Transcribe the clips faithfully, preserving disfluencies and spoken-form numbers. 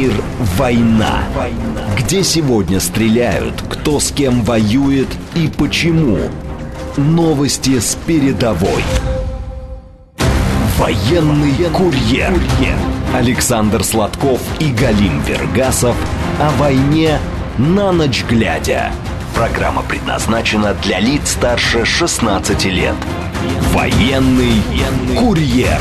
Эфир «Война». Где сегодня стреляют, кто с кем воюет и почему. Новости с передовой. Военный курьер. Александр Сладков и Галим Вергасов о войне на ночь глядя. Программа предназначена для лиц старше шестнадцати лет. Военный курьер.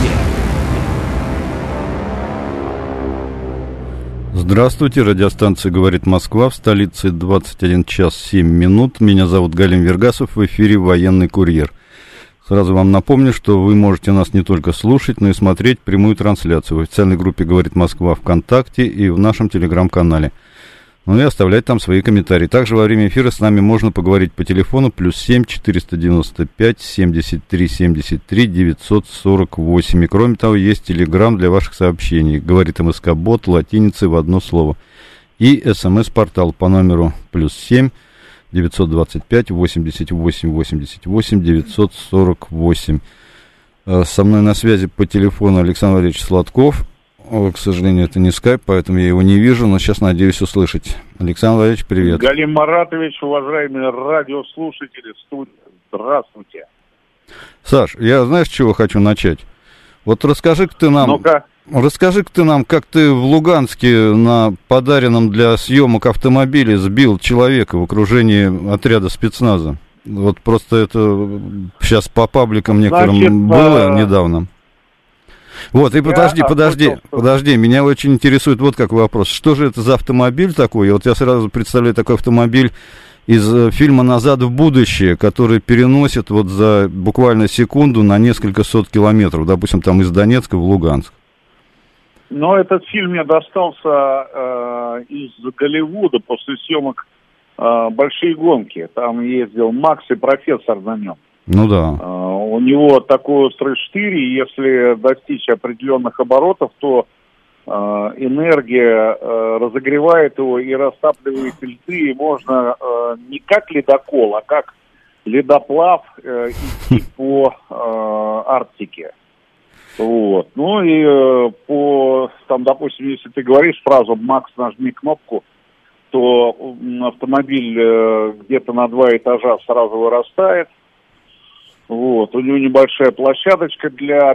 Здравствуйте, радиостанция «Говорит Москва», в столице двадцать один час семь минут. Меня зовут Галим Вергасов, в эфире «Военный курьер». Сразу вам напомню, что вы можете нас не только слушать, но и смотреть прямую трансляцию в официальной группе «Говорит Москва» ВКонтакте и в нашем телеграм-канале. Ну и оставлять там свои комментарии. Также во время эфира с нами можно поговорить по телефону плюс семь четыреста девяносто пять семьдесят три семьдесят три девятьсот сорок восемь. И кроме того, есть телеграм для ваших сообщений. Говорит МСК-бот латиницей в одно слово. И смс-портал по номеру плюс семь девятьсот двадцать пять восемьдесят восемь восемьдесят восемь девятьсот сорок восемь. Со мной на связи по телефону Александр Валерьевич Сладков. К сожалению, это не скайп, поэтому я его не вижу, но сейчас надеюсь услышать. Александр Валерьевич, привет. Галим Маратович, уважаемые радиослушатели, студия, здравствуйте. Саш, я знаешь, с чего хочу начать? Вот расскажи-ка ты нам... Ну-ка. Расскажи-ка ты нам, как ты в Луганске на подаренном для съемок автомобиле сбил человека в окружении отряда спецназа. Вот просто это сейчас по пабликам некоторым Значит, было а... недавно. Вот, и подожди, я подожди, отпустил. подожди, меня очень интересует вот какой вопрос. Что же это за автомобиль такой? Вот я сразу представляю такой автомобиль из фильма «Назад в будущее», который переносит вот за буквально секунду на несколько сот километров, допустим, там из Донецка в Луганск. Но этот фильм мне достался э, из Голливуда после съемок э, «Большие гонки». Там ездил Макс и профессор на нем. Ну да. Uh, у него такой острый штырь, и если достичь определенных оборотов, то uh, энергия uh, разогревает его и растапливает льды, и можно uh, не как ледокол, а как ледоплав uh, идти по uh, Арктике. Вот. Ну и uh, по, там, допустим, если ты говоришь фразу «Макс, нажми кнопку», то автомобиль uh, где-то на два этажа сразу вырастает. Вот, у него небольшая площадочка для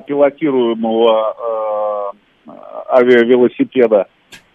пилотируемого э, авиавелосипеда.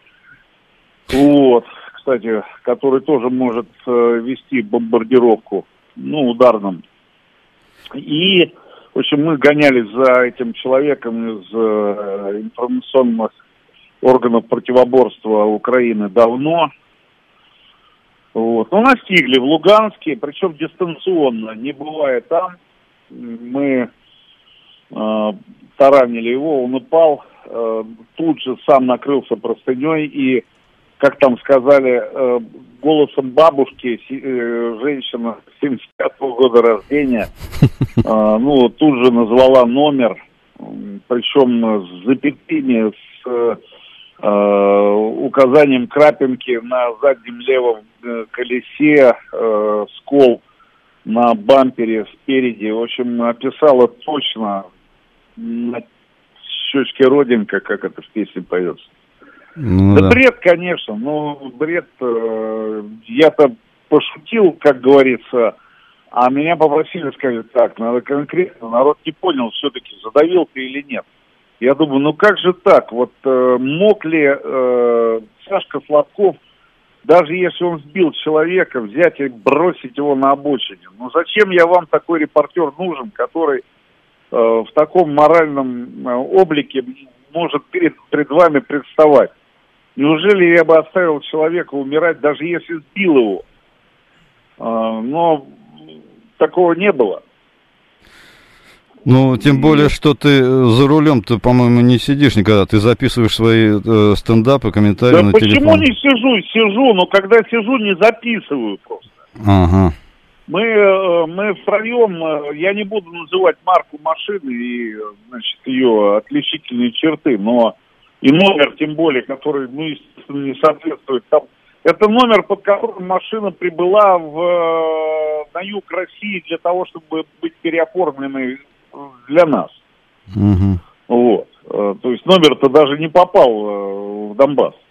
Вот, кстати, который тоже может э, вести бомбардировку, ну, ударным. И, в общем, мы гонялись за этим человеком из э, информационных органов противоборства Украины давно. Вот, но настигли в Луганске, причем дистанционно, не бывая там. Мы э, таранили его, он упал, э, тут же сам накрылся простыней и, как там сказали, э, голосом бабушки, э, женщина семьдесят пятого года рождения, э, ну, тут же назвала номер, причем с запятыми, с э, указанием крапинки на заднем левом э, колесе, э, скол на бампере спереди. В общем, описала точно на щечке родинка, как это в песне поется. Ну, да, да бред, конечно, но бред, э, я-то пошутил, как говорится, а меня попросили сказать так, надо конкретно, народ не понял, все-таки задавил ты или нет. Я думаю, ну как же так, вот э, мог ли э, Сашка Сладков, даже если он сбил человека, взять и бросить его на обочине? Ну зачем я вам такой репортер нужен, который э, в таком моральном э, облике может перед, перед вами представать? Неужели я бы оставил человека умирать, даже если сбил его? Э, но такого не было. Ну, тем более, что ты за рулем-то, по-моему, не сидишь никогда. Ты записываешь свои э, стендапы, комментарии да на почему телефон. Почему не сижу? Сижу, но когда сижу, не записываю просто. Ага. Мы, э, мы втроем, э, я не буду называть марку машины и, значит, ее отличительные черты, но и номер, тем более, который, ну, естественно, не соответствует. Там, это номер, под которым машина прибыла в, на юг России для того, чтобы быть переоформленной для нас. Угу. Вот. То есть номер-то даже не попал в Донбасс.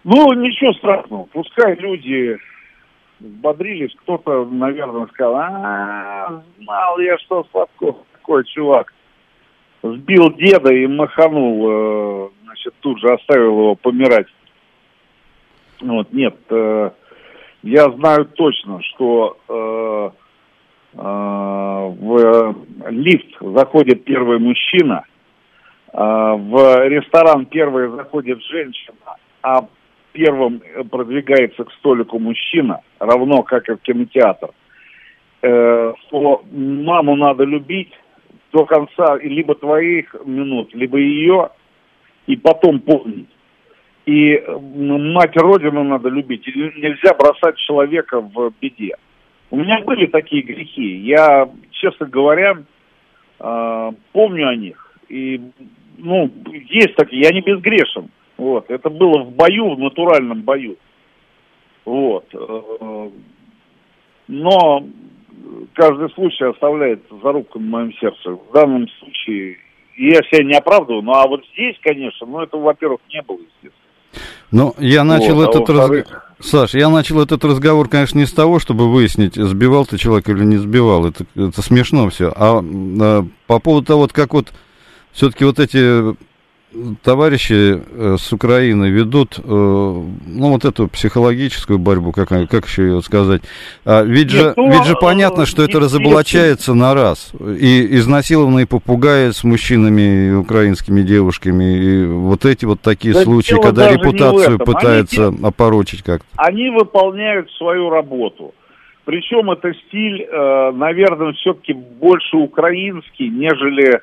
Ну, ничего страшного, пускай люди взбодрились, кто-то, наверное, сказал, а, знал я, что Сладков такой чувак. Сбил деда и маханул, значит, тут же оставил его помирать. Вот, нет, я знаю точно, что э, э, в лифт заходит первый мужчина, э, в ресторан первый заходит женщина, а первым продвигается к столику мужчина, равно как и в кинотеатр. Э, что маму надо любить до конца либо твоих минут, либо ее, и потом помнить. И мать Родину надо любить. И нельзя бросать человека в беде. У меня были такие грехи. Я, честно говоря, э, помню о них. И, ну, есть такие. Я не безгрешен. Вот. Это было в бою, в натуральном бою. Вот. Но каждый случай оставляет зарубку на моем сердце. В данном случае я себя не оправдываю. Ну, а вот здесь, конечно, ну, это, во-первых, не было, естественно. Ну, я начал вот, этот а разговор... Саш, я начал этот разговор, конечно, не с того, чтобы выяснить, сбивал ты человека или не сбивал. Это, это смешно все. А, а по поводу того, вот как вот все-таки вот эти товарищи э, с Украины ведут, э, ну, вот эту психологическую борьбу, как, как еще ее сказать. А ведь, же, Нет, ну, ведь же понятно, что это разоблачается на раз. И изнасилованные попугаи с мужчинами, и украинскими девушками, и вот эти вот такие да случаи, когда репутацию пытаются они, опорочить как-то. Они выполняют свою работу. Причем это стиль, э, наверное, все-таки больше украинский, нежели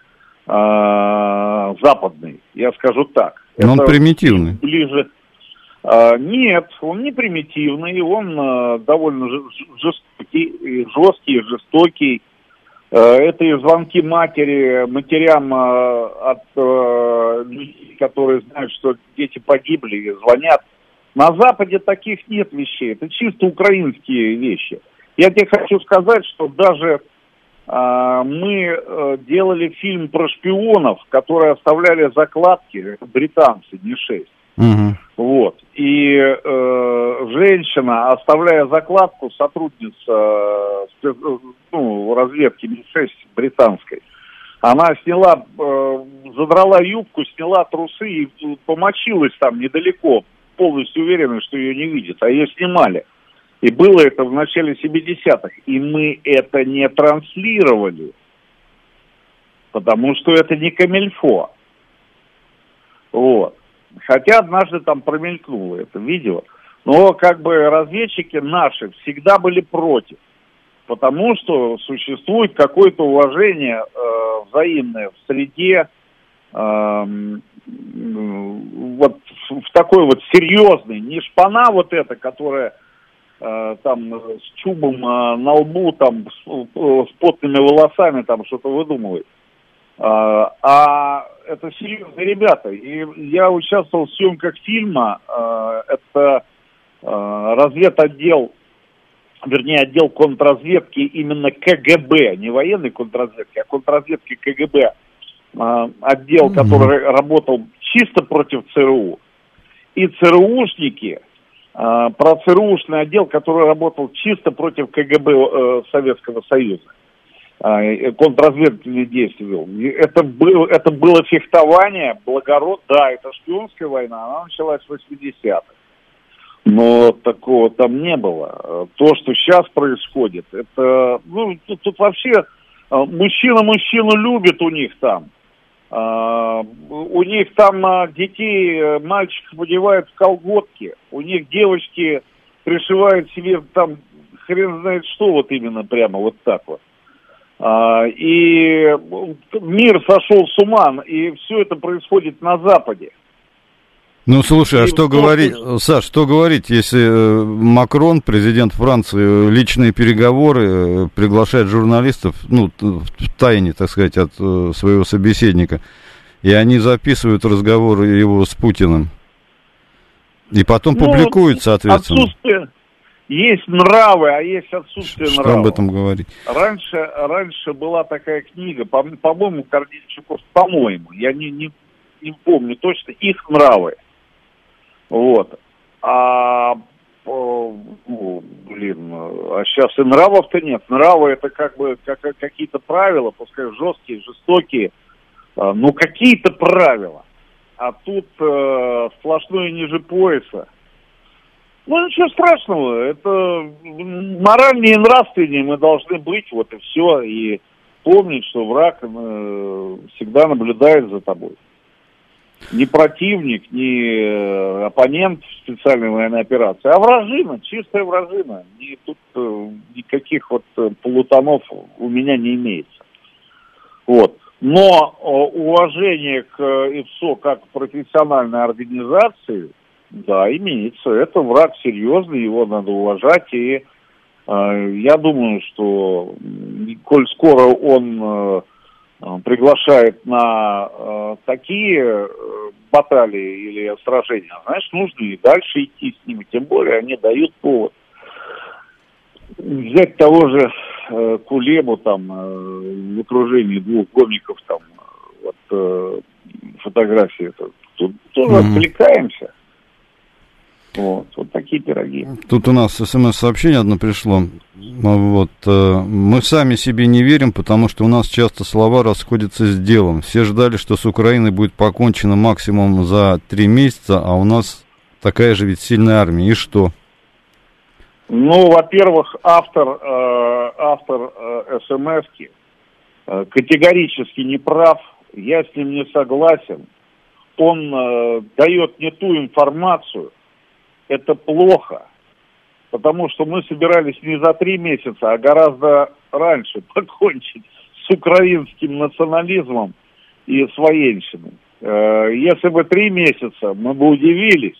э, западный, я скажу так. Но он примитивный. Ближе. Э, нет, он не примитивный, он э, довольно жестокий, жесткий, жестокий. Э, это и звонки матери, матерям э, от э, людей, которые знают, что дети погибли, и звонят. На Западе таких нет вещей, это чисто украинские вещи. Я тебе хочу сказать, что даже э, мы э, делали фильм про шпионов, которые оставляли закладки, британцы, не шесть. Угу. Вот. И э, женщина, оставляя закладку, сотрудница э, ну, разведки Ми шесть британской, она сняла, э, задрала юбку, сняла трусы и помочилась там недалеко, полностью уверена, что ее не видят, а ее снимали. И было это в начале семидесятых. И мы это не транслировали, потому что это не камильфо. Вот. Хотя однажды там промелькнуло это видео. Но как бы разведчики наши всегда были против. Потому что существует какое-то уважение э, взаимное в среде, э, вот в такой вот серьезной, не шпана вот эта, которая э, там с чубом э, на лбу, там с, э, с потными волосами там что-то выдумывает. Э, а это серьезные ребята. И я участвовал в съемках фильма, э, это э, разведотдел, вернее, отдел контрразведки именно КГБ, не военной контрразведки, а контрразведки КГБ. Отдел, mm-hmm. который работал чисто против ЦРУ, и ЦРУшники, про ЦРУшный отдел, который работал чисто против КГБ Советского Союза, контрразведывательные действия вел. Это, был, это было фехтование, благород, да, это шпионская война, она началась в восьмидесятых. Но такого там не было. То, что сейчас происходит, это, ну, тут, тут вообще мужчина мужчину любит у них там. Uh, у них там uh, детей, uh, мальчиков одевают в колготки, у них девочки пришивают себе там хрен знает что, вот именно прямо вот так вот. Uh, и мир сошел с ума, и все это происходит на Западе. Ну, слушай, а что говорить, Саш, что говорить, если Макрон, президент Франции, личные переговоры, приглашает журналистов, ну, в тайне, так сказать, от своего собеседника, и они записывают разговор его с Путиным, и потом ну, публикуют, соответственно. Отсутствие, есть нравы, а есть отсутствие что нравов. Что об этом говорить? Раньше, раньше была такая книга, по, по-моему, Корнильчуков, по-моему, я не, не, не помню точно, их нравы. Вот. А, о, ну, блин, а сейчас и нравов-то нет. Нравы это как бы как, какие-то правила, пускай жесткие, жестокие, но какие-то правила. А тут э, сплошное ниже пояса. Ну, ничего страшного. Это моральнее и нравственнее мы должны быть, вот и все. И помнить, что враг э, всегда наблюдает за тобой. Не противник, не оппонент в специальной военной операции, а вражина, чистая вражина. И тут э, никаких вот полутонов у меня не имеется. Вот. Но э, уважение к ИПСО как к профессиональной организации, да, имеется. Это враг серьезный, его надо уважать. И э, я думаю, что коль скоро он э, приглашает на э, такие э, баталии или сражения, значит, нужно и дальше идти с ними. Тем более они дают повод. Взять того же э, Кулебу там э, в окружении двух гомиков, там вот э, фотографии, тут тоже mm-hmm. отвлекаемся. Вот, вот такие пироги. Тут у нас смс-сообщение одно пришло. Вот, э, мы сами себе не верим, потому что у нас часто слова расходятся с делом. Все ждали, что с Украиной будет покончено максимум за три месяца, а у нас такая же ведь сильная армия. И что? Ну, во-первых, автор, э, автор э, смс-ки э, категорически не прав. Я с ним не согласен. Он э, дает не ту информацию. Это плохо, потому что мы собирались не за три месяца, а гораздо раньше покончить с украинским национализмом и с военщиной. Если бы три месяца, мы бы удивились,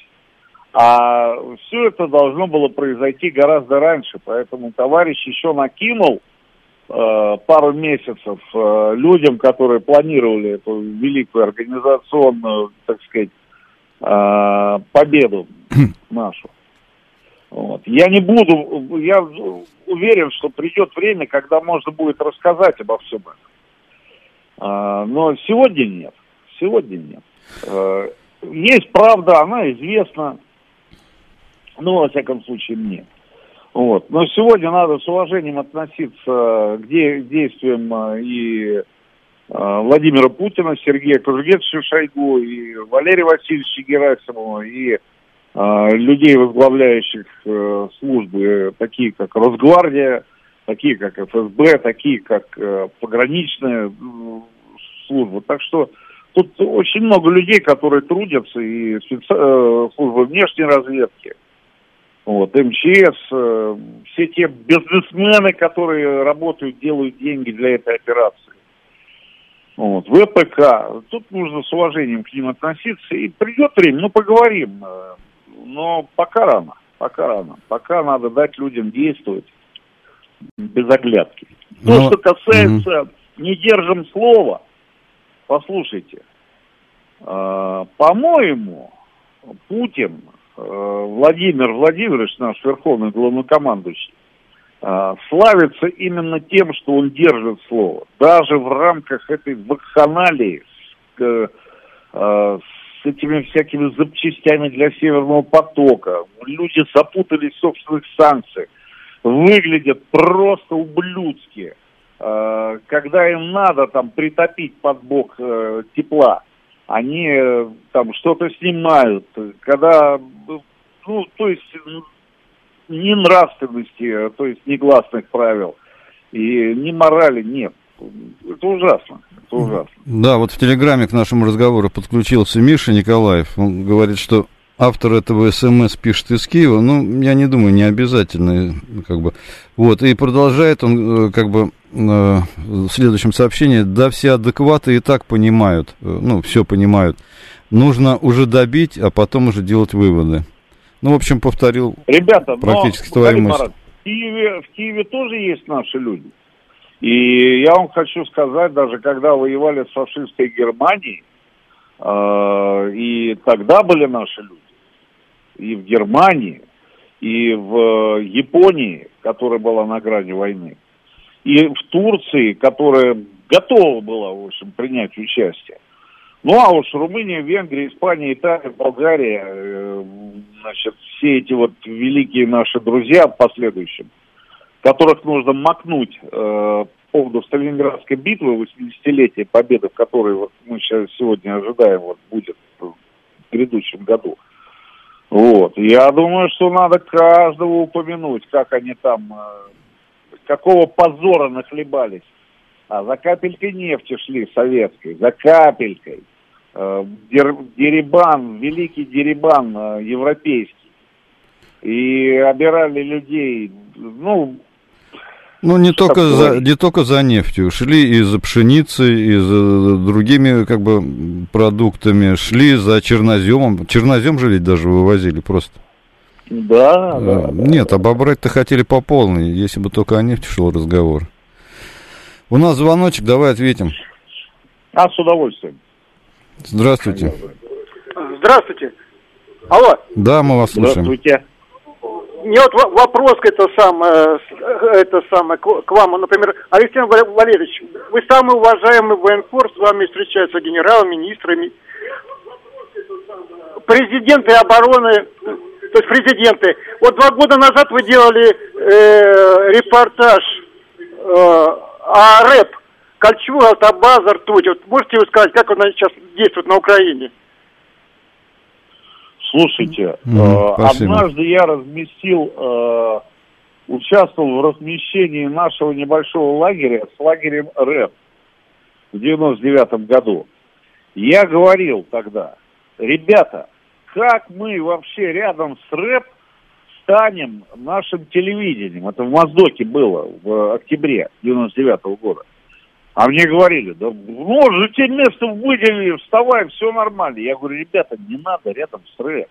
а все это должно было произойти гораздо раньше, поэтому товарищ еще накинул э, пару месяцев э, людям, которые планировали эту великую организационную, так сказать, э, победу нашу. Вот. Я не буду, я уверен, что придет время, когда можно будет рассказать обо всем этом. А, но сегодня нет. Сегодня нет. А, есть правда, она известна, ну, во всяком случае, мне. Вот. Но сегодня надо с уважением относиться к, де- к действиям и а, Владимира Путина, Сергея Кужугетовича Шойгу, и Валерия Васильевича Герасимова, и людей, возглавляющих э, службы, такие как Росгвардия, такие как эф эс бэ, такие как э, пограничная э, служба. Так что тут очень много людей, которые трудятся, и специ... э, служба внешней разведки, вот, эм че эс, э, все те бизнесмены, которые работают, делают деньги для этой операции. Вот, вэ пэ ка. Тут нужно с уважением к ним относиться, и придет время, ну, поговорим. Но пока рано, пока рано. Пока надо дать людям действовать без оглядки. То, Но... что касается mm-hmm. не держим слова, послушайте, э, по-моему, Путин, э, Владимир Владимирович, наш верховный главнокомандующий, э, славится именно тем, что он держит слово. Даже в рамках этой вакханалии с, э, с этими всякими запчастями для Северного потока. Люди запутались в собственных санкциях. Выглядят просто ублюдски. Э, когда им надо там притопить под бок э, тепла, они э, там что-то снимают. Когда, ну, то есть, ни нравственности, то есть, негласных правил, и ни морали нет. Это ужасно, это ужасно. Да, вот в Телеграме к нашему разговору подключился Миша Николаев. Он говорит, что автор этого СМС пишет из Киева. Ну, я не думаю, не обязательно, как бы. Вот, и продолжает он, как бы, в следующем сообщении: да, все адекваты и так понимают, ну, все понимают. Нужно уже добить, а потом уже делать выводы. Ну, в общем, повторил Ребята, практически но, твою мысль. Марат, в Киеве, в Киеве тоже есть наши люди. И я вам хочу сказать, даже когда воевали с фашистской Германией, э, и тогда были наши люди, и в Германии, и в Японии, которая была на грани войны, и в Турции, которая готова была, в общем, принять участие. Ну, а уж Румыния, Венгрия, Испания, Италия, Болгария, э, значит, все эти вот великие наши друзья в последующем, которых нужно макнуть э, по поводу Сталинградской битвы, восьмидесятилетия победы, в которой вот мы сейчас сегодня ожидаем, вот будет в грядущем году. Вот. Я думаю, что надо каждого упомянуть, как они там, э, какого позора нахлебались. А за капелькой нефти шли советской, за капелькой. Э, дер, дерибан, великий дерибан э, европейский. И обирали людей, ну... Ну, не только, за, не только за нефтью. Шли и за пшеницей, и за другими, как бы, продуктами. Шли за черноземом. Чернозем же ведь даже вывозили просто. Да, да. Нет, да. обобрать-то хотели по полной, если бы только о нефти шел разговор. У нас звоночек, давай ответим. А, с удовольствием. Здравствуйте. Здравствуйте. Алло. Да, мы вас слушаем. Здравствуйте. У меня вот вопрос это самое, это самое, к вам, например, Александр Валерьевич, вы самый уважаемый военкор, с вами встречаются генералы, министры, президенты обороны, то есть президенты. Вот два года назад вы делали э, репортаж э, о рэп, Кольчуга, Автобаза, Ртуть. Вот можете вы сказать, как он сейчас действует на Украине? Слушайте, mm, э, однажды я разместил, э, участвовал в размещении нашего небольшого лагеря с лагерем рэп в девяносто девятом году. Я говорил тогда, ребята, как мы вообще рядом с рэп станем нашим телевидением? Это в Моздоке было в октябре девяносто девятого года. А мне говорили, да вот же тебе место выделили, вставай, все нормально. Я говорю, ребята, не надо рядом с рэп.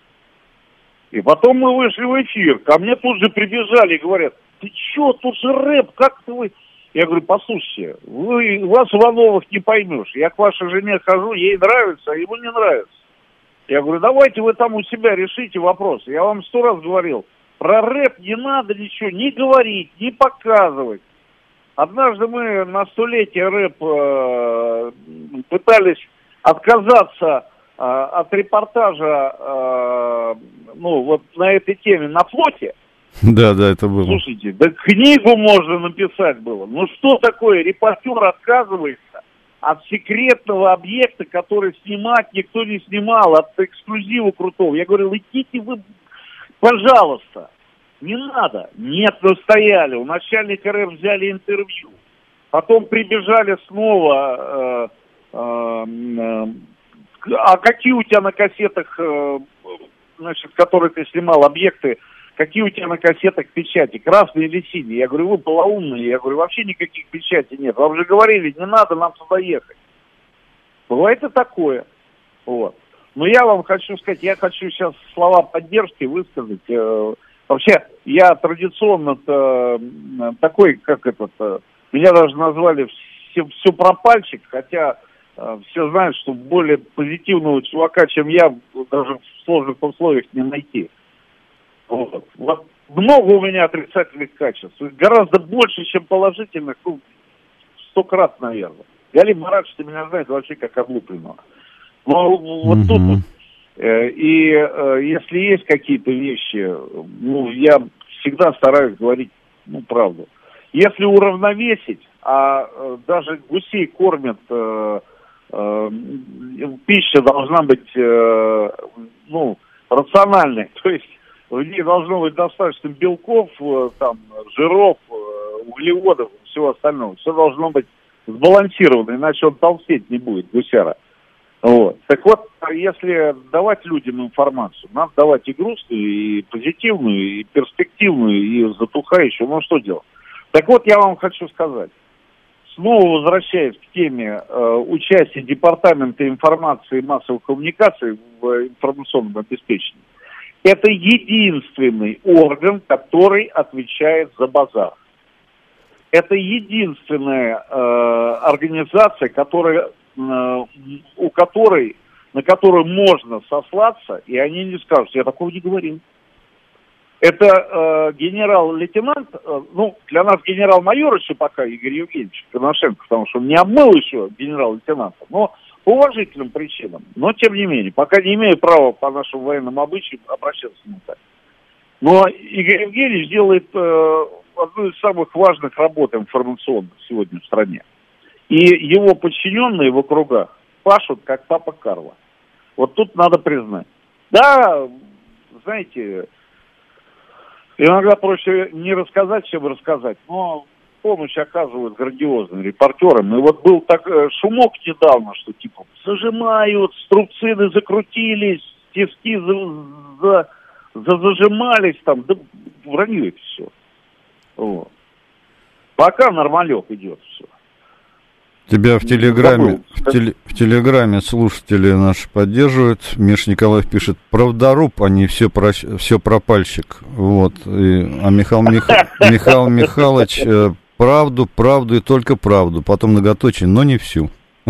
И потом мы вышли в эфир, ко мне тут же прибежали и говорят, ты че, тут же рэп, как ты вы... Я говорю, послушайте, вы, вас Ивановых не поймешь. Я к вашей жене хожу, ей нравится, а ему не нравится. Я говорю, давайте вы там у себя решите вопрос. Я вам сто раз говорил, про рэп не надо ничего ни говорить, ни показывать. Однажды мы на столетие рэп э, пытались отказаться э, от репортажа, э, ну, вот на этой теме на флоте. Да, да, это было. Слушайте, да книгу можно написать было. Ну что такое, репортер отказывается от секретного объекта, который снимать никто не снимал, от эксклюзива крутого. Я говорил, идите вы, пожалуйста. Не надо. Нет, настояли. У начальника РЭФ взяли интервью. Потом прибежали снова. Э, э, э, а какие у тебя на кассетах, э, значит, которые ты снимал, объекты, какие у тебя на кассетах печати, красные или синие? Я говорю, вы полоумные. Я говорю, вообще никаких печатей нет. Вам же говорили, не надо нам туда ехать. Бывает и такое. Вот. Но я вам хочу сказать, я хочу сейчас слова поддержки высказать. Э, Вообще, я традиционно э, такой, как этот, э, меня даже назвали все, все пропальщик, хотя э, все знают, что более позитивного чувака, чем я, даже в сложных условиях не найти. Вот. Вот. Много у меня отрицательных качеств, гораздо больше, чем положительных, ну, сто крат, наверное. Галим Маратович, ты меня знаешь вообще как облупленного. Но вот mm-hmm. тут вот, и э, если есть какие-то вещи, ну, я всегда стараюсь говорить, ну, правду. Если уравновесить, а э, даже гусей кормят, э, э, пища должна быть, э, ну, рациональной, то есть в ней должно быть достаточно белков, э, там, жиров, э, углеводов и всего остального. Все должно быть сбалансировано, иначе он толстеть не будет, гусяра. Вот. Так вот, если давать людям информацию, надо давать и грустную, и позитивную, и перспективную, и затухающую, ну что делать? Так вот, я вам хочу сказать, снова возвращаясь к теме э, участия Департамента информации и массовых коммуникаций в информационном обеспечении, это единственный орган, который отвечает за базар. Это единственная э, организация, которая у которой, на которую можно сослаться, и они не скажут, я такого не говорил. Это э, генерал-лейтенант, э, ну, для нас генерал-майор еще пока Игорь Евгеньевич Коношенко, потому что он не обмыл еще генерал-лейтенанта, но По уважительным причинам. Но, тем не менее, пока не имею права по нашим военным обычаям обращаться к нему так. Но Игорь Евгеньевич делает э, одну из самых важных работ информационных сегодня в стране. И его подчиненные в округах пашут, как папа Карло. Вот тут надо признать. Да, знаете, иногда проще не рассказать, чем рассказать, но помощь оказывают грандиозным репортерам. И вот был так шумок недавно, что типа зажимают, струбцины закрутились, тиски за, за, за зажимались, там, да вранье это все. Вот. Пока нормалек идет все. Тебя в Телеграме, в, теле, в Телеграме слушатели наши поддерживают. Миша Николаев пишет: правдоруб, а не все, про, все пропальщик. Вот. И, а Михаил, Мих, Михаил Михайлович, правду, правду и только правду. Потом многоточие, но не всю.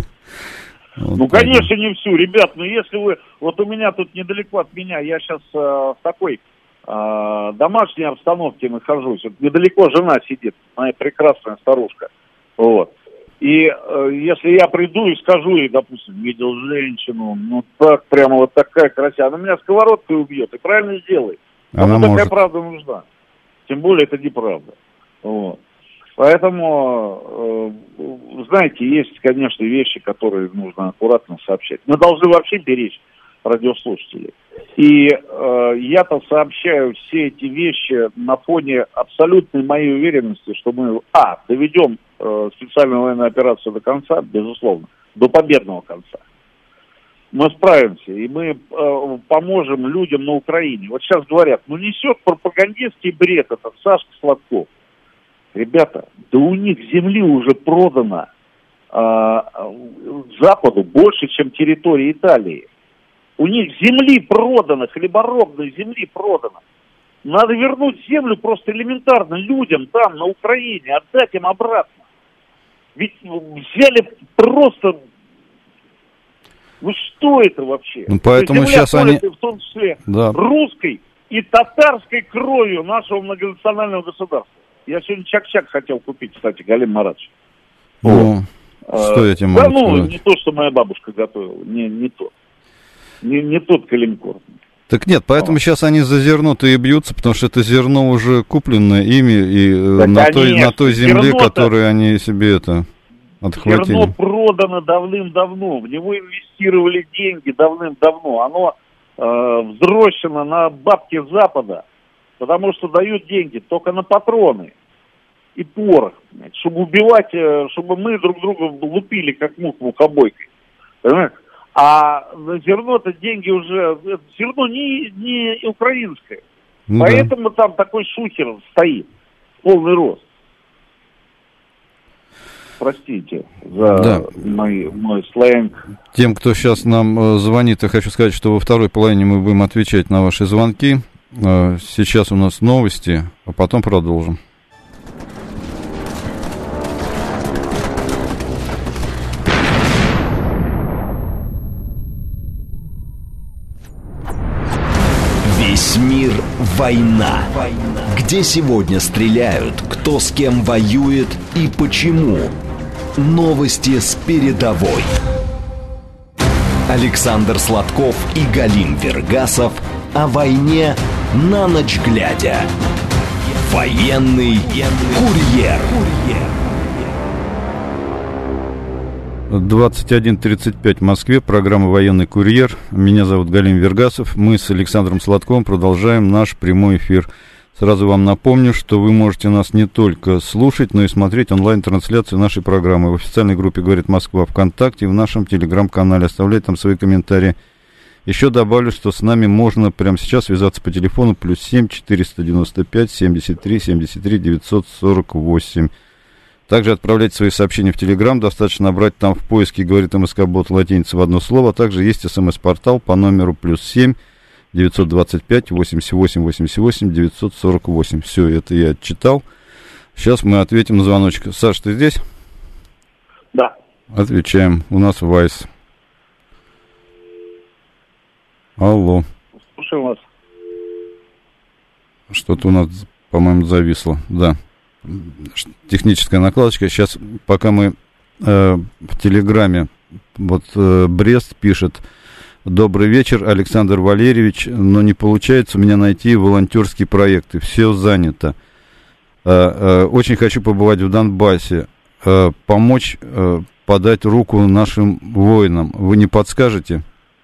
Вот ну, конечно, не всю. Ребят, ну если вы... Вот у меня тут недалеко от меня, я сейчас э, в такой э, домашней обстановке нахожусь. Вот недалеко жена сидит, моя прекрасная старушка. Вот. И э, если я приду и скажу ей, допустим, видел женщину, ну так, прямо вот такая красивая, она меня сковородкой убьет, и правильно сделает. Она такая может. Правда нужна. Тем более это неправда. Вот. Поэтому, э, знаете, есть, конечно, вещи, которые нужно аккуратно сообщать. Мы должны вообще беречь радиослушателей. И э, я-то сообщаю все эти вещи на фоне абсолютной моей уверенности, что мы, а, доведем э, специальную военную операцию до конца, безусловно, до победного конца. Мы справимся, и мы э, поможем людям на Украине. Вот сейчас говорят, ну несет пропагандистский бред этот Сашка Сладков. Ребята, да у них земли уже продано э, Западу больше, чем территории Италии. У них земли продано, хлеборобной земли продано. Надо вернуть землю просто элементарно людям там, на Украине, отдать им обратно. Ведь взяли просто... Ну что это вообще? Ну, поэтому земля сейчас они... в том числе да. русской и татарской кровью нашего многонационального государства. Я сегодня чак-чак хотел купить, кстати, Галим Маратович. Ну, а, что я тебе могу да, ну, сказать? Не то, что моя бабушка готовила, не, не то. Не, не тот калинкор. Так нет, поэтому а. сейчас они за зерно-то и бьются, потому что это зерно уже куплено ими и да, на, той, на той земле, которую они себе это отхватили. Зерно продано давным-давно, в него инвестировали деньги давным-давно. Оно э, взрощено на бабки Запада, потому что дают деньги только на патроны и порох, чтобы убивать, чтобы мы друг друга лупили, как мух мухобойкой. Понимаете? А на зерно-то деньги уже... Зерно не, не украинское. Ну, поэтому да. Там такой шухер стоит. Полный рост. Простите за да. мой, мой сленг. Тем, кто сейчас нам звонит, я хочу сказать, что во второй половине мы будем отвечать на ваши звонки. Сейчас у нас новости, а потом продолжим. Весь мир – война. Где сегодня стреляют, кто с кем воюет и почему. Новости с передовой. Александр Сладков и Галим Вергасов о войне на ночь глядя. Военный курьер. двадцать один тридцать пять в Москве, программа «Военный курьер». Меня зовут Галим Вергасов. Мы с Александром Сладковым продолжаем наш прямой эфир. Сразу вам напомню, что вы можете нас не только слушать, но и смотреть онлайн-трансляцию нашей программы в официальной группе «Говорит Москва» ВКонтакте, в нашем телеграм-канале. Оставляйте там свои комментарии. Еще добавлю, что с нами можно прямо сейчас связаться по телефону плюс семь четыреста девяносто пять семьдесят три семьдесят три девятьсот сорок восемь. Также отправляйте свои сообщения в Телеграм, достаточно набрать там в поиске «Говорит МСК-бот» латиница в одно слово. Также есть СМС-портал по номеру плюс семь девятьсот двадцать пять восемьдесят восемь восемьдесят восемь девятьсот сорок восемь. Все, это я отчитал. Сейчас мы ответим на звоночек. Саш, ты здесь? Да. Отвечаем. У нас Вайс. Алло. Слушаю вас. Что-то у нас, по-моему, зависло. Да. Техническая накладочка. Сейчас, пока мы э, в Телеграме Вот э, Брест пишет: добрый вечер, Александр Валерьевич, но не получается у меня найти волонтерские проекты, все занято. Э, э, очень хочу побывать в Донбассе, э, помочь э, подать руку нашим воинам. Вы не подскажете?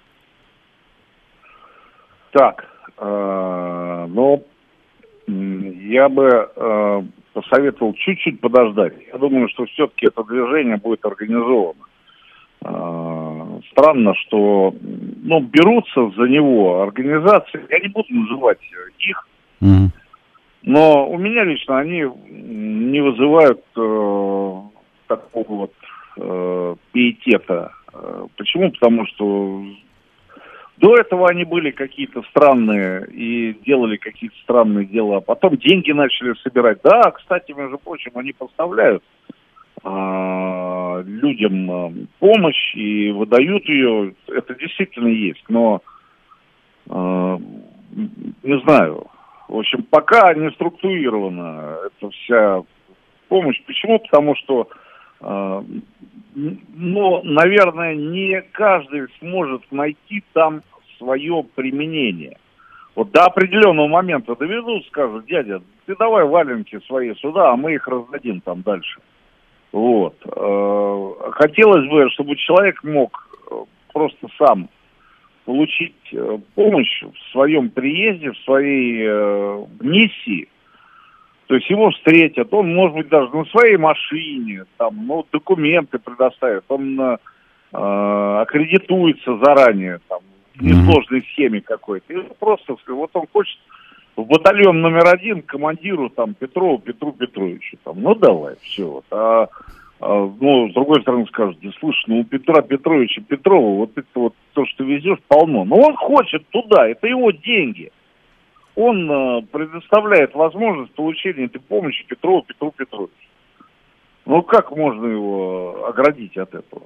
Так, э, ну, я бы э, посоветовал чуть-чуть подождать. Я думаю, что все-таки это движение будет организовано. Э, странно, что, ну, берутся за него организации, я не буду называть их, mm-hmm. но у меня лично они не вызывают э, такого вот э, пиетета. Почему? Потому что до этого они были какие-то странные и делали какие-то странные дела. Потом деньги начали собирать. Да, кстати, между прочим, они поставляют э, людям э, помощь и выдают ее. Это действительно есть. Но, э, не знаю, в общем, пока не структурирована эта вся помощь. Почему? Потому что, э, ну, наверное, не каждый сможет найти там свое применение. Вот до определенного момента доведут, скажут: дядя, ты давай валенки свои сюда, а мы их раздадим там дальше. Вот. Хотелось бы, чтобы человек мог просто сам получить помощь в своем приезде, в своей миссии. То есть его встретят, он, может быть, даже на своей машине, там, ну, документы предоставит, он э, аккредитуется заранее, там, в несложной схеме какой-то. И просто, вот он хочет в батальон номер один командиру, там, Петрову Петру Петровичу, там, ну, давай, все. Вот. А, а, ну, с другой стороны скажут: да, слушай, ну, у Петра Петровича Петрова вот это вот, то, что везешь, полно. Но он хочет туда, это его деньги. Он э, предоставляет возможность получения этой помощи Петрову Петру Петровичу. Ну, как можно его оградить от этого?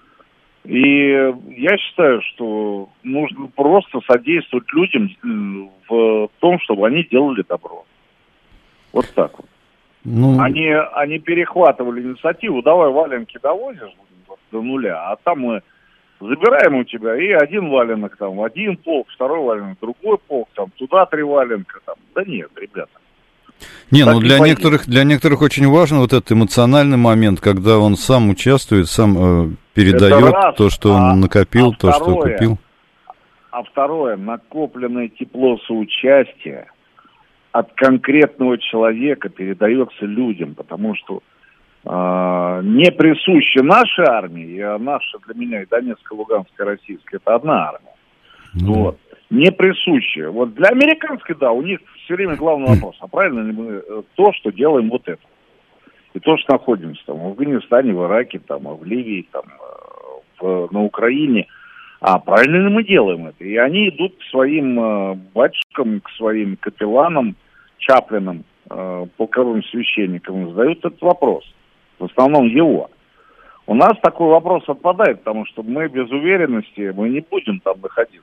И я считаю, что нужно просто содействовать людям в том, чтобы они делали добро. Вот так вот. Ну... Они, они перехватывали инициативу: давай валенки довозишь вот, до нуля, а там мы забираем у тебя и один валенок там, один полк, второй валенок, другой полк, там, туда три валенка, там. Да нет, ребята. Не, так ну для некоторых, для некоторых очень важен вот этот эмоциональный момент, когда он сам участвует, сам э, передает раз, то, что а, он накопил, а то, второе, что купил. А второе, накопленное тепло соучастия от конкретного человека передается людям, потому что э, не присуща нашей армии, а наша для меня и Донецкая, Луганская, Российская, это одна армия. Mm. Вот. Не присущая. Вот для американской, да, у них все время главный вопрос: а правильно ли мы то, что делаем вот это? И то, что находимся там в Афганистане, в Ираке, там, в Ливии, там, в, на Украине, а правильно ли мы делаем это? И они идут к своим э, батюшкам, к своим капелланам, чаплинам, э, полковым священникам и задают этот вопрос. В основном его. У нас такой вопрос отпадает, потому что мы без уверенности, мы не будем там находиться.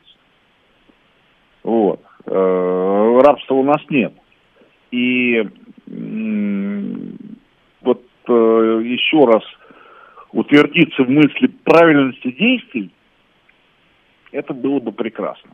Вот. Э, рабства у нас нет. И м- вот э, еще раз утвердиться в мысли правильности действий, это было бы прекрасно.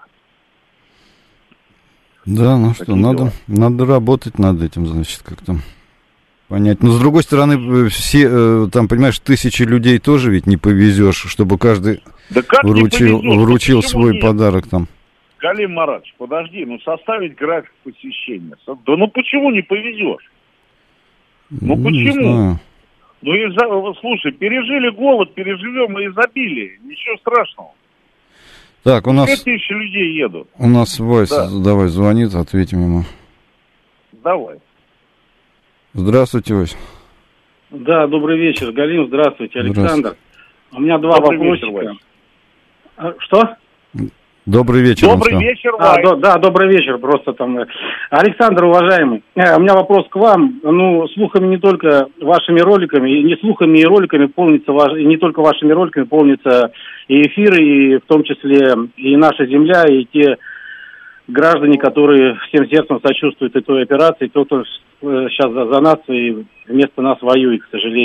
Да, ну Такие что, надо, надо работать над этим, значит, как-то понять. Но, с другой стороны, все, там, понимаешь, тысячи людей тоже ведь не повезешь, чтобы каждый да вручил, повезешь, вручил свой нет? подарок там. Галим Маратович, подожди, ну составить график посещения. Да ну почему не повезешь? Ну, ну почему? Ну, из-за, слушай, пережили голод, переживем и изобилие. Ничего страшного. Так, у нас... Две тысячи людей едут. У нас Вась, да. давай, звонит, ответим ему. Давай. Здравствуйте, Вась. Да, добрый вечер, Галим, здравствуйте, Александр. Здравствуйте. У меня два добрый вопросика. Вечер, а, что? Добрый вечер. Добрый вечер, а, до, Да, добрый вечер, просто там. Александр, уважаемый, у меня вопрос к вам. Ну, слухами не только вашими роликами, не слухами и роликами полнится, ваш, и не только вашими роликами полнится и эфиры, и в том числе и наша земля, и те граждане, которые всем сердцем сочувствуют этой операции, кто-то сейчас за, за нас и вместо нас воюет, к сожалению.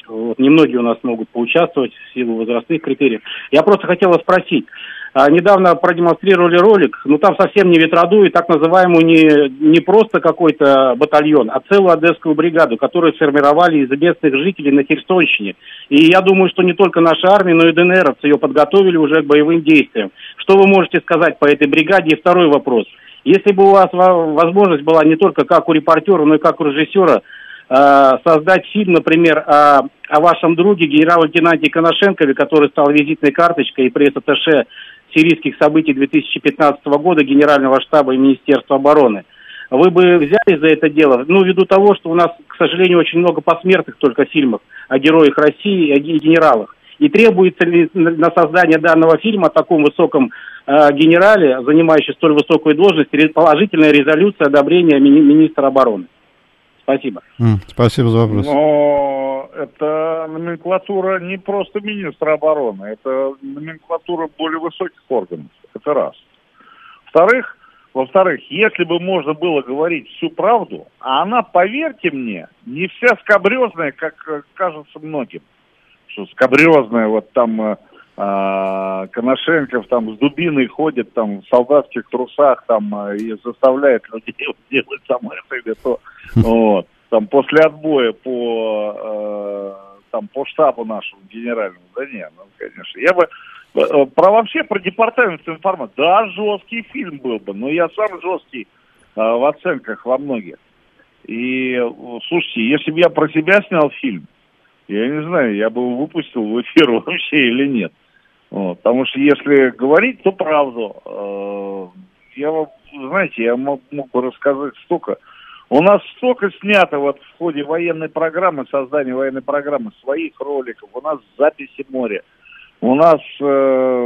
Вот, немногие у нас могут поучаствовать в силу возрастных критериев. Я просто хотел вас спросить. А, недавно продемонстрировали ролик, ну там совсем не ветродует, так называемую не, не просто какой-то батальон, а целую одесскую бригаду, которую сформировали из местных жителей на Херсонщине. И я думаю, что не только наша армия, но и ДНРовцы ее подготовили уже к боевым действиям. Что вы можете сказать по этой бригаде? И второй вопрос. Если бы у вас возможность была не только как у репортера, но и как у режиссера, создать фильм, например, о, о вашем друге, генерал-лейтенанте Коношенкове, который стал визитной карточкой и пресс-атташе сирийских событий две тысячи пятнадцатого года Генерального штаба и Министерства обороны. Вы бы взялись за это дело? Ну, ввиду того, что у нас, к сожалению, очень много посмертных только фильмов о героях России и о генералах. И требуется ли на создание данного фильма о таком высоком э, генерале, занимающем столь высокую должность, положительная резолюция одобрения мини- министра обороны? Спасибо. Mm, спасибо за вопрос. Но это номенклатура не просто министра обороны, это номенклатура более высоких органов. Это раз. Во-вторых, во-вторых, если бы можно было говорить всю правду, а она, поверьте мне, не вся скабрезная, как кажется многим. Что скабрезная, вот там э, Коношенков там с дубиной ходит там в солдатских трусах там э, и заставляет людей делать само это или то. Вот. Там после отбоя по э, там по штабу нашему генеральному, да нет, ну, конечно. Я бы э, про вообще про департамент информации. Да, жесткий фильм был бы, но я сам жесткий э, в оценках во многих. И э, слушайте, если бы я про себя снял фильм, я не знаю, я бы его выпустил в эфир вообще или нет. Вот. Потому что если говорить, то правду. Э, я вам, знаете, я мог, мог бы рассказать столько. У нас столько снято вот в ходе военной программы, создания военной программы своих роликов, у нас записи моря, у нас э,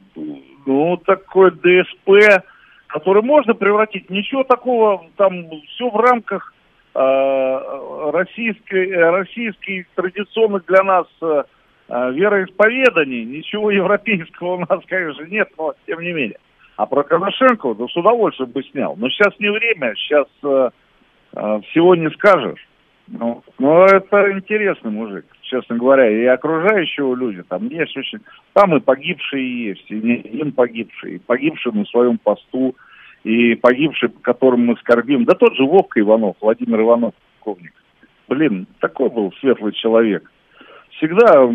ну, такой ДСП, который можно превратить, ничего такого, там все в рамках э, российской, российской традиционных для нас э, вероисповеданий, ничего европейского у нас, конечно, нет, но тем не менее. А про Коношенкова, да, с удовольствием бы снял. Но сейчас не время, сейчас... Э, всего не скажешь. Но, но это интересный мужик, честно говоря. И окружающие люди там есть очень... Там и погибшие есть, и не им погибшие, и погибшие на своем посту, и погибшие, по которым мы скорбим. Да тот же Вовка Иванов, Владимир Иванов, полковник. Блин, такой был светлый человек. Всегда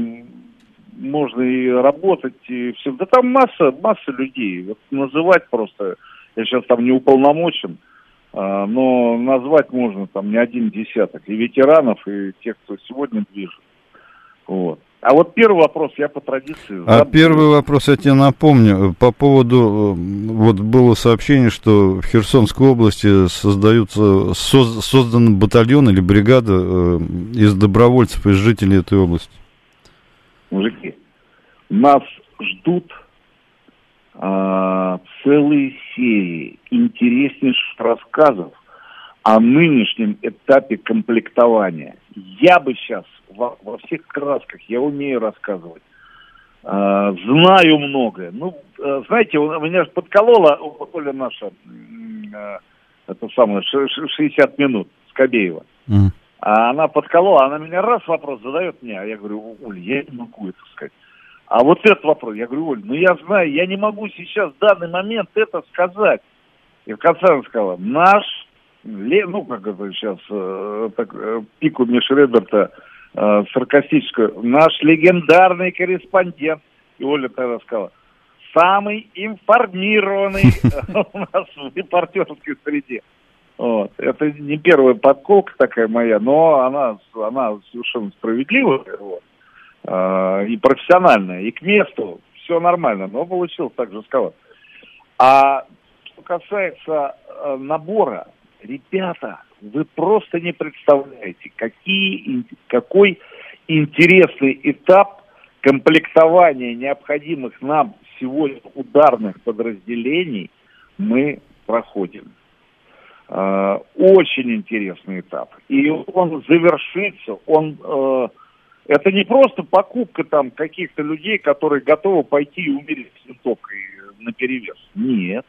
можно и работать, и все. Да там масса, масса людей. Вот называть просто... Я сейчас там не уполномочен, но назвать можно там не один десяток. И ветеранов, и тех, кто сегодня движет. Вот. А вот первый вопрос я по традиции забыл. А первый вопрос я тебе напомню. По поводу... Вот было сообщение, что в Херсонской области создаются, соз, создан батальон или бригада из добровольцев, из жителей этой области. Мужики, нас ждут а, целые серии интереснейших рассказов о нынешнем этапе комплектования. Я бы сейчас во, во всех красках, я умею рассказывать, а, знаю многое. Ну, а, знаете, у меня же подколола Оля наша, а, это самое, шестьдесят минут, Скобеева. Mm. А она подколола, она меня раз вопрос задает мне, а я говорю: Оль, я не могу это сказать. А вот этот вопрос, я говорю: Оль, ну я знаю, я не могу сейчас в данный момент это сказать. И в конце она сказала: наш, ну как это сейчас, э, так, э, пику Мишредерта э, саркастическую, наш легендарный корреспондент, и Оля тогда сказала: самый информированный у нас в репортерской среде. Вот. Это не первая подколка такая моя, но она, она совершенно справедливая, вот, э, и профессиональная, и к месту, все нормально, но получилось так жестковато. А что касается э, набора, ребята, вы просто не представляете, какие, какой интересный этап комплектования необходимых нам сегодня ударных подразделений мы проходим. Uh, очень интересный этап. И он завершится, он, uh, это не просто покупка там каких-то людей, которые готовы пойти и умереть с винтовкой наперевес. Нет.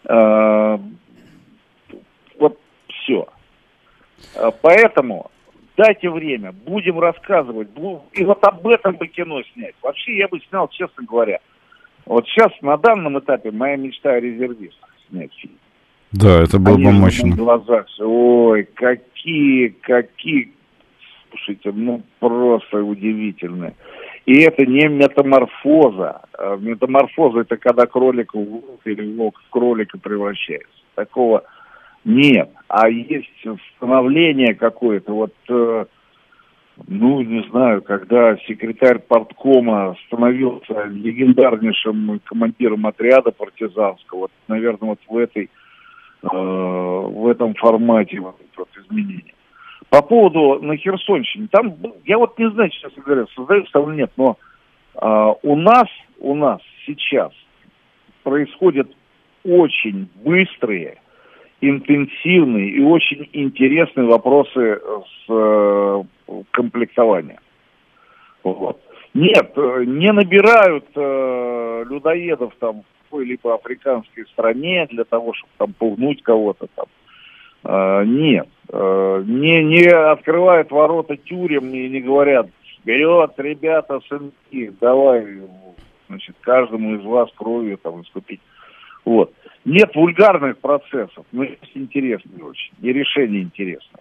Uh, вот все. Uh, поэтому дайте время, будем рассказывать. И вот об этом бы кино снять. Вообще я бы снял, честно говоря. Вот сейчас, на данном этапе, моя мечта о резервистах снять фильм. Да, это было бы мощно. Глазах. Ой, какие, какие, слушайте, ну просто удивительные. И это не метаморфоза. Метаморфоза — это когда кролик в волк или волк в кролика превращается. Такого нет. А есть становление какое-то, вот, ну, не знаю, когда секретарь парткома становился легендарнейшим командиром отряда партизанского, вот, наверное, вот в этой в этом формате вот, вот, изменения. По поводу на Херсонщине, там, я вот не знаю, честно говоря, создаюсь там или нет, но а, у нас, у нас сейчас происходят очень быстрые, интенсивные и очень интересные вопросы с э, комплектованием. Вот. Нет, не набирают э, людоедов там в какой-либо африканской стране для того, чтобы там пугнуть кого-то там. Э, нет. Э, не, не открывают ворота тюрем и не говорят: вперед, ребята, сынки, давай, значит, каждому из вас кровью там искупить. Вот. Нет вульгарных процессов, но есть интересные очень, и решения интересные.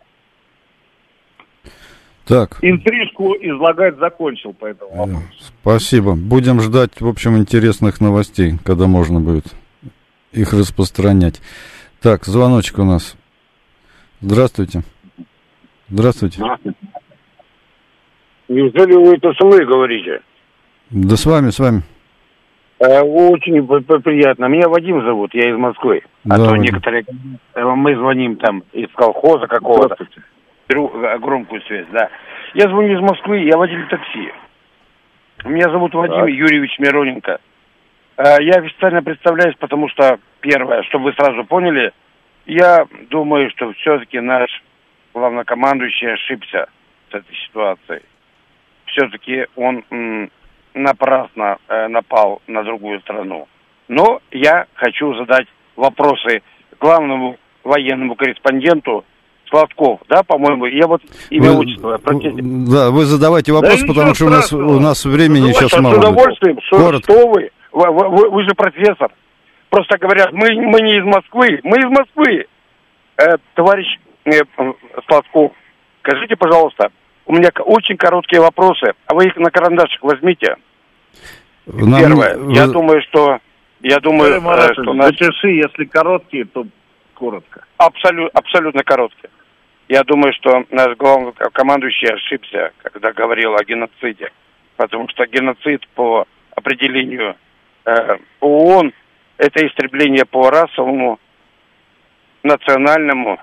Так. Интрижку излагать закончил по этому вопросу. Спасибо. Будем ждать, в общем, интересных новостей, когда можно будет их распространять. Так, звоночек у нас. Здравствуйте. Здравствуйте. Здравствуйте. Неужели вы это со мной говорите? Да с вами, с вами. Э, очень приятно. Меня Вадим зовут, я из Москвы. Да, а то Вадим. некоторые... Мы звоним там из колхоза какого-то. Беру громкую связь, да. Я звоню из Москвы, я водитель такси. Меня зовут Вадим так. Юрьевич Мироненко. Я официально представляюсь, потому что, первое, чтобы вы сразу поняли, я думаю, что все-таки наш главнокомандующий ошибся с этой ситуацией. Все-таки он м, напрасно э, напал на другую страну. Но я хочу задать вопросы главному военному корреспонденту Сладков, да, по-моему, я вот имя вы, отчество, простите. Да, вы задавайте вопрос, да, потому что у нас, у нас времени ну, сейчас с мало. С удовольствием, что, что вы? Вы, вы? Вы же профессор. Просто говорят, мы, мы не из Москвы, мы из Москвы. Э, товарищ э, Сладков, скажите, пожалуйста, у меня очень короткие вопросы, а вы их на карандашик возьмите. Нам... Первое, вы... я думаю, что... Я думаю, Марат, что... Наш... Запиши, если короткие, то коротко. Абсолютно, абсолютно короткие. Я думаю, что наш главнокомандующий ошибся, когда говорил о геноциде. Потому что геноцид по определению э, ООН – это истребление по расовому, национальному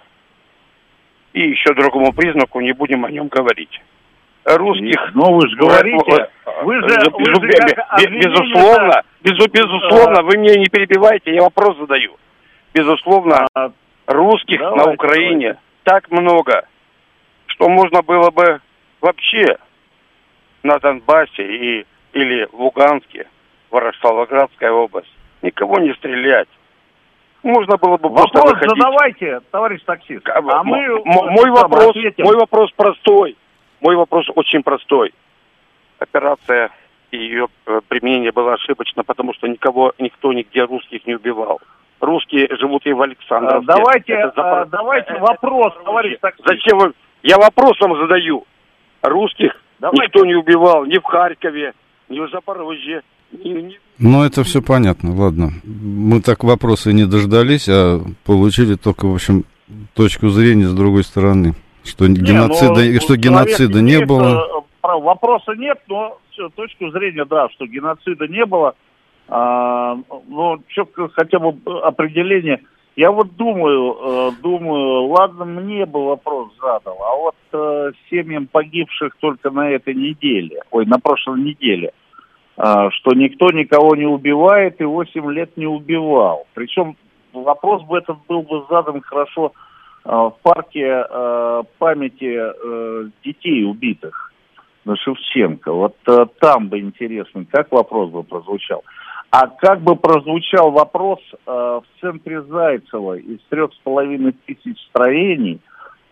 и еще другому признаку, не будем о нем говорить. Русских... Ну, вы же говорите... Вы же, без, вы же без, безусловно, без, безусловно, вы мне не перебивайте, я вопрос задаю. Безусловно, а, русских давайте, на Украине давайте. Так много, что можно было бы вообще на Донбассе и, или в Луганске, Ворошиловградская область, никого не стрелять. Можно было бы вопрос просто выходить. Задавайте, товарищ таксист. А М- мы м- мой, вопрос, мой вопрос простой. Мой вопрос очень простой. Операция и ее применение было ошибочно, потому что никого, никто нигде русских не убивал. Русские живут и в Александровске. А, давайте, это а, давайте это, вопрос, это, товарищ таксист. Зачем вы? Я вопросом задаю. Русских давайте. Никто не убивал ни в Харькове, ни в Запорожье. Ни, ни... Ну, это все понятно, ладно. Мы так вопросы не дождались, а получили только, в общем, точку зрения с другой стороны. Что не, геноцида, ну, что геноцида не имеет, было. Вопроса нет, но все, точку зрения, да, что геноцида не было. А, ну, четко хотя бы определение. Я вот думаю, э, думаю, ладно, мне бы вопрос задал, а вот э, семьям погибших только на этой неделе, ой, на прошлой неделе, э, что никто никого не убивает и восемь лет не убивал. Причем вопрос бы этот был бы задан хорошо э, в парке э, памяти э, детей убитых на Шевченко. Вот э, там бы интересно, как вопрос бы прозвучал. А как бы прозвучал вопрос э, в центре Зайцева из трех с половиной тысяч строений,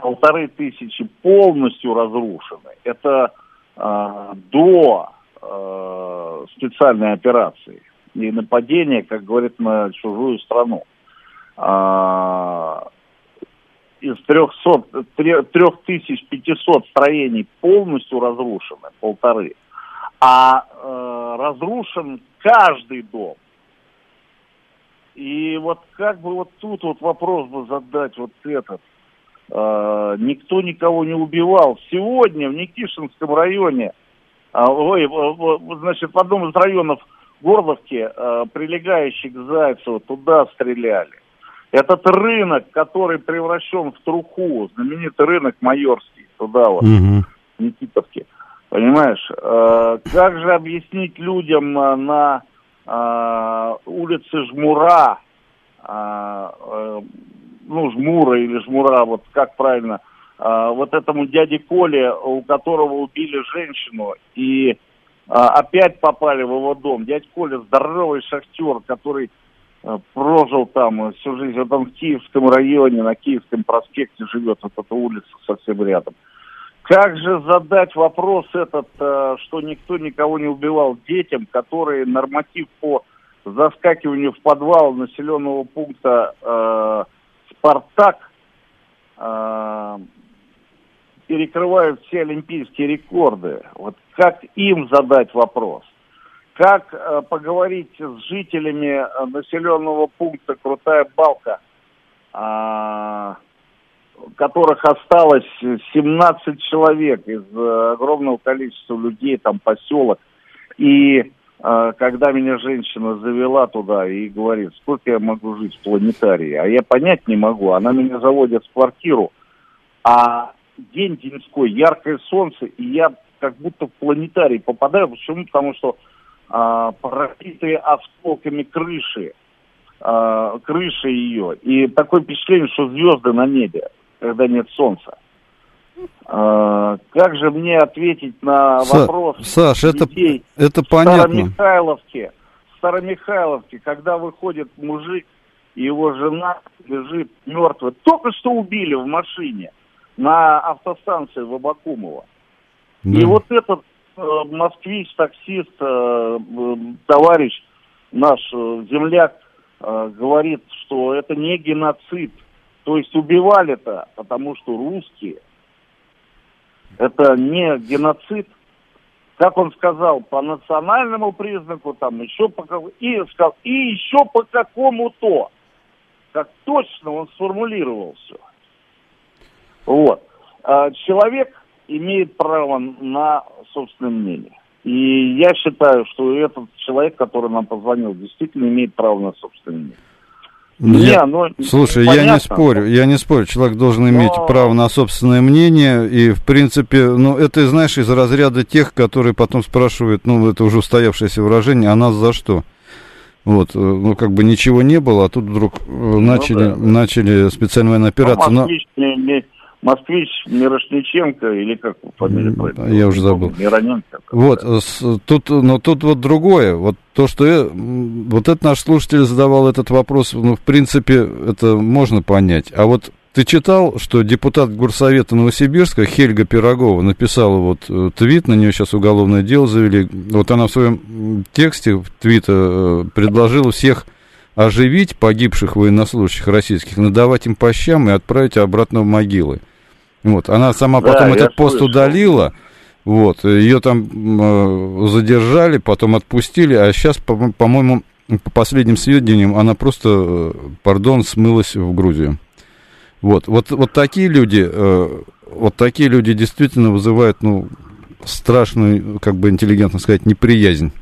полторы тысячи полностью разрушены. Это э, до э, специальной операции и нападения, как говорят, на чужую страну. Э, из трёх тысяч пятисот строений полностью разрушены, полторы. А э, разрушен каждый дом. И вот как бы вот тут вот вопрос бы задать вот этот. Э, никто никого не убивал. Сегодня в Никишинском районе, э, ой, э, значит, в одном из районов Горловки, э, прилегающий к Зайцеву, туда стреляли. Этот рынок, который превращен в труху, знаменитый рынок Майорский, туда вот, угу. в Никитовке. Понимаешь, э, как же объяснить людям э, на э, улице Жмура, э, э, ну, Жмура или Жмура, вот как правильно, э, вот этому дяде Коле, у которого убили женщину, и э, опять попали в его дом. Дядя Коля здоровый шахтер, который э, прожил там всю жизнь, вот он в Киевском районе, на Киевском проспекте живет, вот эта улица совсем рядом. Как же задать вопрос этот, что никто никого не убивал детям, которые норматив по заскакиванию в подвал населенного пункта э, «Спартак» э, перекрывают все олимпийские рекорды. Вот как им задать вопрос? Как э, поговорить с жителями населенного пункта «Крутая Балка», э, которых осталось семнадцать человек из э, огромного количества людей, там поселок. И э, когда меня женщина завела туда и говорит, сколько я могу жить в планетарии, а я понять не могу, она меня заводит в квартиру, а день деньской, яркое солнце, и я как будто в планетарий попадаю. Почему? Потому что э, пробитые осколками крыши, э, крыши ее, и такое впечатление, что звезды на небе, когда нет солнца. А, как же мне ответить на Са- вопрос Саш, людей это, это в понятно. Старомихайловке, в Старомихайловке, когда выходит мужик, и его жена лежит мертвая. Только что убили в машине на автостанции в Абакумово. Да. И вот этот э, москвич, таксист, э, э, товарищ наш э, земляк э, говорит, что это не геноцид. То есть убивали-то, потому что русские. Это не геноцид. Как он сказал, по национальному признаку, там еще по и сказал, и еще по какому-то. Как точно он сформулировал все. Вот. А человек имеет право на собственное мнение. И я считаю, что этот человек, который нам позвонил, действительно имеет право на собственное мнение. Я, не, ну, слушай, понятно. я не спорю, я не спорю, человек должен иметь Но... право на собственное мнение, и, в принципе, ну, это, знаешь, из разряда тех, которые потом спрашивают, ну, это уже устоявшееся выражение, а нас за что? Вот, ну, как бы ничего не было, а тут вдруг начали, ну, да. начали специальную военную операцию. Ну, москвич, но... не, не, москвич Мирошниченко, или как фамилия? Mm, я уже забыл. Мироненко. Вот, с, тут, но тут вот другое, вот то, что я, вот этот наш слушатель задавал этот вопрос, ну, в принципе, это можно понять, а вот ты читал, что депутат Горсовета Новосибирска Хельга Пирогова написала вот твит, на нее сейчас уголовное дело завели, вот она в своем тексте твита предложила всех оживить погибших военнослужащих российских, надавать им по щам и отправить обратно в могилы. Вот, она сама да, потом этот пост слышал. удалила, вот, ее там э, задержали, потом отпустили, а сейчас, по- по-моему, по последним сведениям, она просто, э, пардон, смылась в Грузию. Вот, вот, вот такие люди, э, вот такие люди действительно вызывают, ну, страшную, как бы интеллигентно сказать, неприязнь.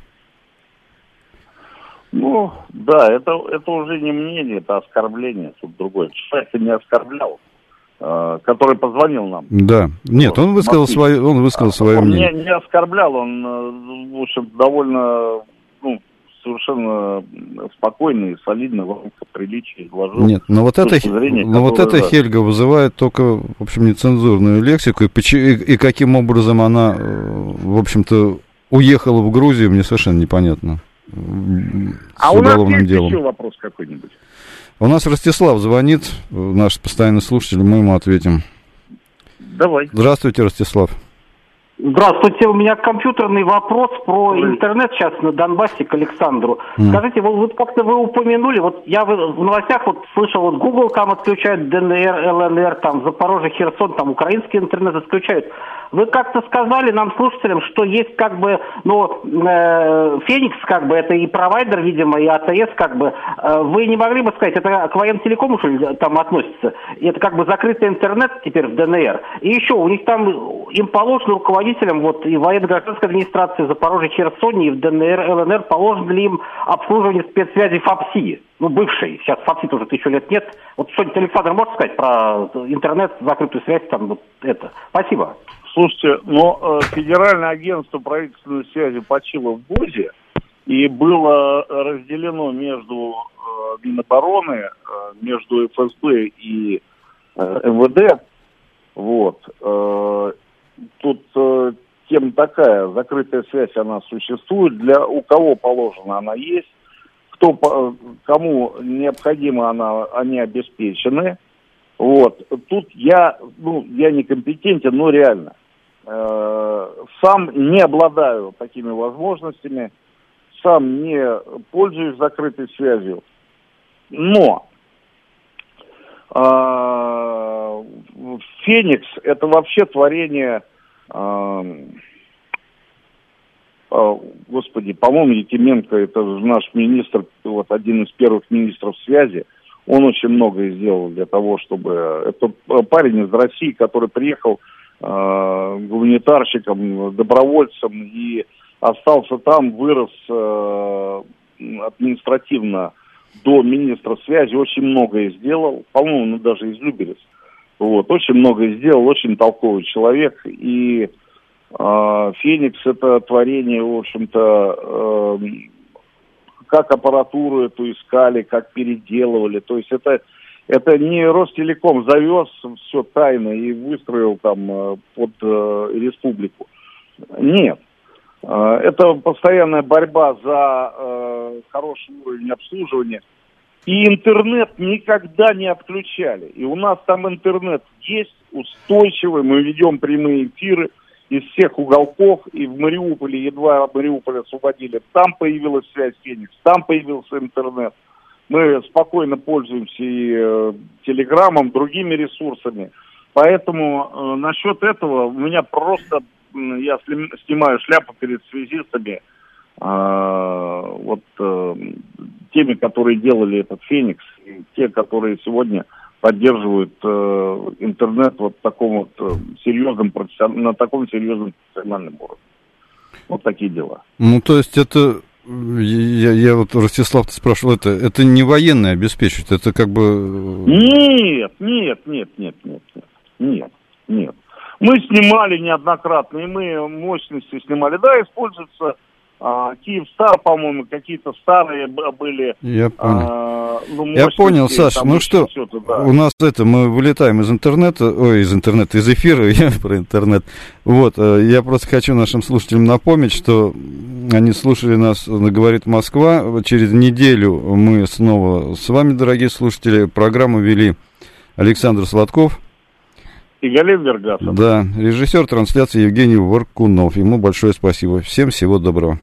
Ну, да, это, это уже не мнение, это оскорбление, тут другое. Человек не оскорблял, э, который позвонил нам. Да, нет, он высказал свое, он высказал свое он мнение. Он не, не оскорблял, он, в общем, довольно, ну, совершенно спокойно и солидно в рамках приличия изложил. Нет, но вот это, зрения, но вот эта Хельга вызывает только, в общем, нецензурную лексику, и, и, и каким образом она, в общем-то, уехала в Грузию, мне совершенно непонятно. А у нас есть делом. Еще вопрос какой-нибудь? У нас Ростислав звонит, наш постоянный слушатель, мы ему ответим. Давай. Здравствуйте, Ростислав. Здравствуйте, у меня компьютерный вопрос про интернет сейчас на Донбассе к Александру. Mm. Скажите, вот, вот как-то вы упомянули, вот я в новостях вот слышал, вот Google там отключает, ДНР, ЛНР, там Запорожье, Херсон, там украинский интернет отключают. Вы как-то сказали нам, слушателям, что есть как бы, ну, э, Феникс, как бы, это и провайдер, видимо, и АТС, как бы. Э, вы не могли бы сказать, это к воентелекому, что ли, там относится? И это как бы закрытый интернет теперь в ДНР. И еще, у них там, им положено руководителям, вот, и военно-гражданской администрации Запорожья, Херсоне, и в ДНР, ЛНР, положено ли им обслуживание спецсвязи ФАПСИ? Ну, бывший. Сейчас ФАПСИ уже тысячу лет нет. Вот что-нибудь Александр может сказать про интернет, закрытую связь, там, вот это? Спасибо. Слушайте, но э, Федеральное агентство правительственной связи почило в ВОЗе и было разделено между э, Минобороны, э, между эф эс бэ и э, эм вэ дэ. Вот. Э, тут э, тема такая, закрытая связь, она существует. Для у кого положено, она есть. Кто, кому необходимо, она, они обеспечены. Вот. Тут я, ну, я некомпетентен, но реально. Э, сам не обладаю такими возможностями, сам не пользуюсь закрытой связью. Но э, Феникс — это вообще творение, э, э, господи, по-моему, Якименко, это наш министр, вот один из первых министров связи. Он очень многое сделал для того, чтобы... Это парень из России, который приехал э, гуманитарщиком, добровольцем и остался там, вырос э, административно до министра связи, очень многое сделал. По-моему, он даже из Люберец. Вот, очень многое сделал, очень толковый человек. И э, Феникс — это творение, в общем-то... Э, как аппаратуру эту искали, как переделывали. То есть это, это не Ростелеком завез все тайно и выстроил там под э, республику. Нет. Э, это постоянная борьба за э, хороший уровень обслуживания. И интернет никогда не отключали. И у нас там интернет есть устойчивый. Мы ведем прямые эфиры из всех уголков, и в Мариуполе, едва Мариуполь освободили, там появилась связь Феникс, там появился интернет. Мы спокойно пользуемся и э, телеграммом, другими ресурсами. Поэтому э, насчет этого у меня просто, э, я снимаю шляпу перед связистами, э, вот э, теми, которые делали этот Феникс, и те, которые сегодня поддерживают э, интернет вот в таком вот э, серьезном профессион... на таком серьезном профессиональном уровне. Вот такие дела. Ну, то есть это, я, я вот Ростислав-то спрашивал, это, это не военные обеспечивают, это как бы... Нет, нет, нет, нет, нет, нет, нет, нет. Мы снимали неоднократно, и мы мощности снимали. Да, используется а, Киевстар, по-моему, какие-то старые были... Я понял. А, ну, Я понял, Саш, ну что, да. У нас это, мы вылетаем из интернета, ой, из интернета, из эфира, я про интернет. Вот, я просто хочу нашим слушателям напомнить, что они слушали нас на «Говорит Москва». Через неделю мы снова с вами, дорогие слушатели. Программу вели Александр Сладков и Галим Вергасов. Да, режиссер трансляции Евгений Воркунов. Ему большое спасибо. Всем всего доброго.